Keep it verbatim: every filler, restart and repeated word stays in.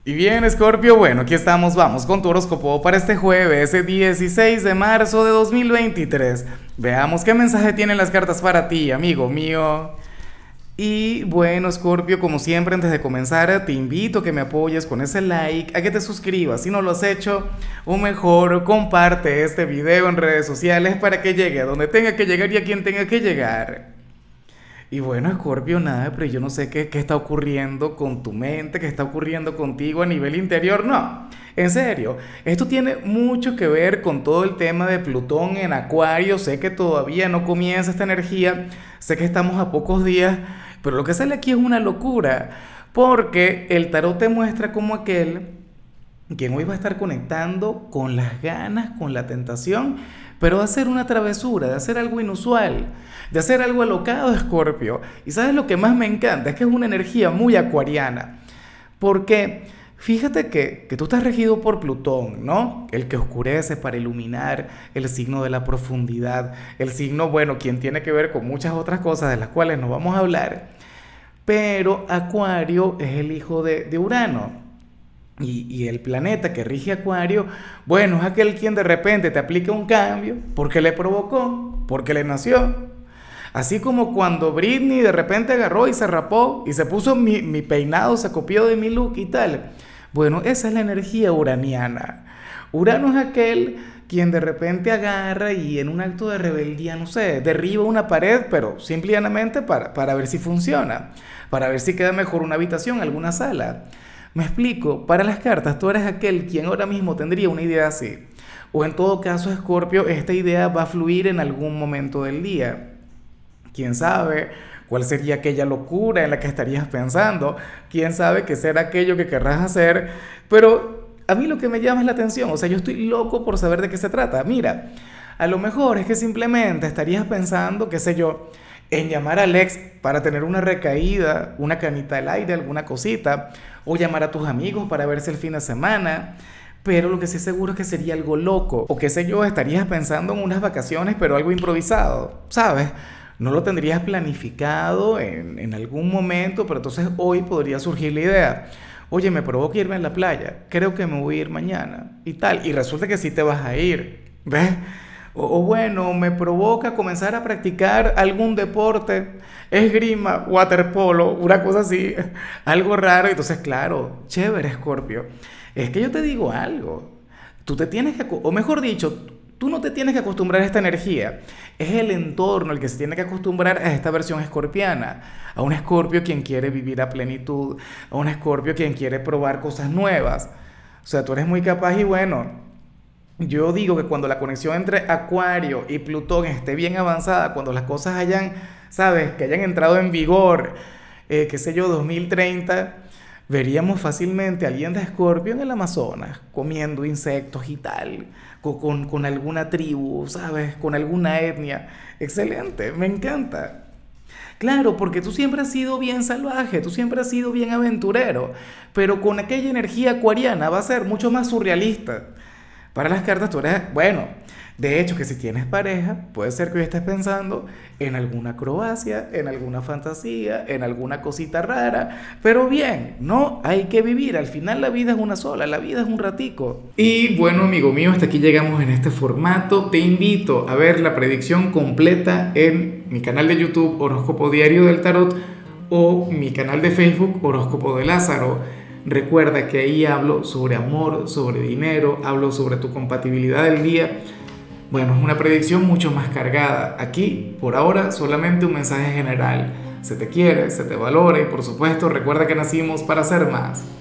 Y bien, Scorpio, bueno, aquí estamos, vamos con tu horóscopo para este jueves, el dieciséis de marzo de dos mil veintitrés. Veamos qué mensaje tienen las cartas para ti, amigo mío. Y bueno, Scorpio, como siempre, antes de comenzar, te invito a que me apoyes con ese like, a que te suscribas si no lo has hecho, o mejor, comparte este video en redes sociales para que llegue a donde tenga que llegar y a quien tenga que llegar. Y bueno, Scorpio, nada, pero yo no sé qué, qué está ocurriendo con tu mente, qué está ocurriendo contigo a nivel interior. No, en serio, esto tiene mucho que ver con todo el tema de Plutón en Acuario. Sé que todavía no comienza esta energía, sé que estamos a pocos días, pero lo que sale aquí es una locura, porque el tarot te muestra como aquel quien hoy va a estar conectando con las ganas, con la tentación, pero de hacer una travesura, de hacer algo inusual, de hacer algo alocado, Escorpio. Y sabes lo que más me encanta, es que es una energía muy acuariana, porque fíjate que, que tú estás regido por Plutón, ¿no? El que oscurece para iluminar, el signo de la profundidad, el signo, bueno, quien tiene que ver con muchas otras cosas de las cuales no vamos a hablar, pero Acuario es el hijo de, de Urano. Y, y el planeta que rige Acuario, bueno, es aquel quien de repente te aplica un cambio porque le provocó, porque le nació. Así como cuando Britney de repente agarró y se rapó y se puso mi, mi peinado, se copió de mi look y tal. Bueno, esa es la energía uraniana. Urano es aquel quien de repente agarra y en un acto de rebeldía, no sé, derriba una pared, pero simple y llanamente para, para ver si funciona, para ver si queda mejor una habitación, alguna sala. Me explico, para las cartas tú eres aquel quien ahora mismo tendría una idea así. O en todo caso, Escorpio, esta idea va a fluir en algún momento del día. ¿Quién sabe cuál sería aquella locura en la que estarías pensando? ¿Quién sabe qué será aquello que querrás hacer? Pero a mí lo que me llama es la atención, o sea, yo estoy loco por saber de qué se trata. Mira, a lo mejor es que simplemente estarías pensando, qué sé yo, en llamar al ex para tener una recaída, una canita al aire, alguna cosita, o llamar a tus amigos para verse el fin de semana. Pero lo que sí seguro es que sería algo loco, o qué sé yo, estarías pensando en unas vacaciones, pero algo improvisado, ¿sabes? No lo tendrías planificado en, en algún momento, pero entonces hoy podría surgir la idea. Oye, me provoca irme a la playa, creo que me voy a ir mañana y tal, y resulta que sí te vas a ir, ¿ves? O, o bueno, me provoca comenzar a practicar algún deporte, esgrima, waterpolo, una cosa así, algo raro. Entonces, claro, chévere, Escorpio. Es que yo te digo algo, tú te tienes que, o mejor dicho, tú no te tienes que acostumbrar a esta energía. Es el entorno el que se tiene que acostumbrar a esta versión escorpiana, a un Escorpio quien quiere vivir a plenitud, a un Escorpio quien quiere probar cosas nuevas. O sea, tú eres muy capaz y bueno. Yo digo que cuando la conexión entre Acuario y Plutón esté bien avanzada, cuando las cosas hayan, sabes, que hayan entrado en vigor, eh, qué sé yo, dos mil treinta, veríamos fácilmente a alguien de Escorpio en el Amazonas, comiendo insectos y tal, con, con, con alguna tribu, ¿sabes? Con alguna etnia. Excelente, me encanta. Claro, porque tú siempre has sido bien salvaje, tú siempre has sido bien aventurero, pero con aquella energía acuariana va a ser mucho más surrealista. Para las cartas tú eres, bueno, de hecho que si tienes pareja, puede ser que hoy estés pensando en alguna acrobacia, en alguna fantasía, en alguna cosita rara, pero bien, no, hay que vivir, al final la vida es una sola, la vida es un ratico. Y bueno, amigo mío, hasta aquí llegamos en este formato. Te invito a ver la predicción completa en mi canal de YouTube Horóscopo Diario del Tarot o mi canal de Facebook Horóscopo de Lázaro. Recuerda que ahí hablo sobre amor, sobre dinero, hablo sobre tu compatibilidad del día. Bueno, es una predicción mucho más cargada. Aquí, por ahora, solamente un mensaje general. Se te quiere, se te valora y por supuesto recuerda que nacimos para ser más.